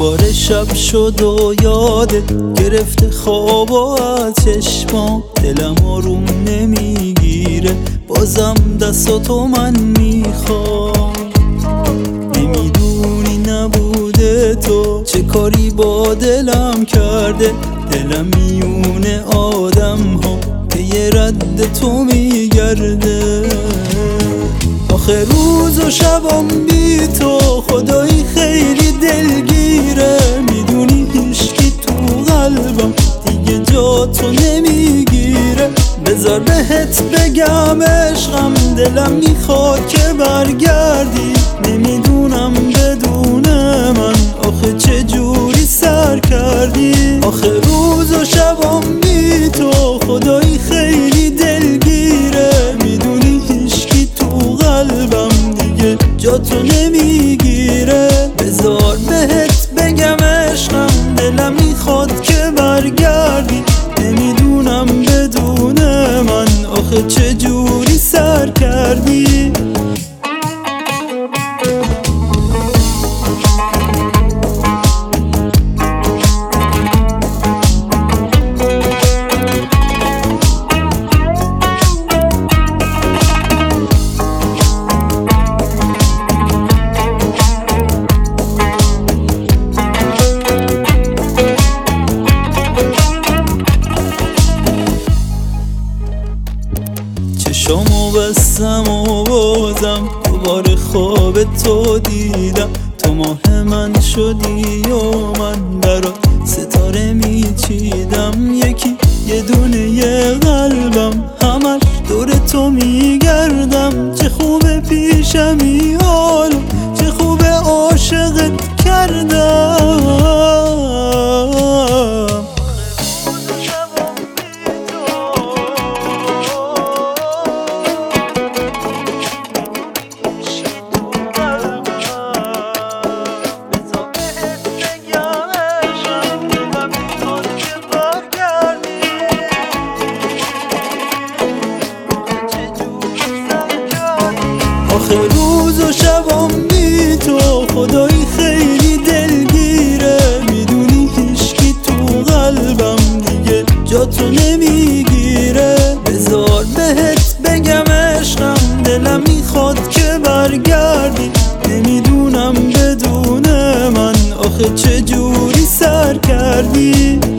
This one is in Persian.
دوباره شب شد و یاده گرفته خواب و از چشما دلم آروم نمیگیره، بازم دستاتو من میخوام. نمیدونی نبوده تو چه کاری با دلم کرده، دلم میونه آدم ها پی رد تو میگرده. آخه روز و شبم بی تو خدایی خیلی دلگیره، میدونی هیچکی تو قلبم دیگه جا تو نمیگیره. بذار بهت بگم عشقم دلم میخواد که برگردی، نمیدونم بدون من آخه چه جوری سر کردی. آخه روز و شبم بی تو خدایی خیلی دلگیره، میدونی هیچکی تو قلبم دیگه جا تو نمیگیره. بذار بهت بگم عشقم دلم میخواد که برگردی، نمیدونم بدون من آخه چه جوری سر کردی. چشامو بستم و بازم دوباره خواب تو دیدم، تو ماه من شدی و من برات ستاره میچیدم. یکی یه دونه قلبم همش دور تو میگردم، چه خوبه پیشمی حالا چه خوبه عاشقت کردم. آخه روز و شبم بی تو خدایی خیلی دلگیره، میدونی هیچکی تو قلبم دیگه جا تو نمیگیره. بذار بهت بگم عشقم دلم میخواد که برگردی، نمیدونم بدون من آخه چه جوری سر کردی.